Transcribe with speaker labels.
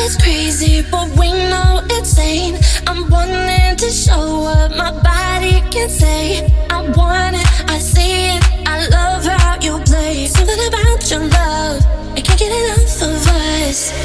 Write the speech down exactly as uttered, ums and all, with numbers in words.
Speaker 1: It's crazy, but we know it's sane. I'm wanting to show what my body can say. I want it, I see it, I love how you play. Something about your love, I can't get enough of us.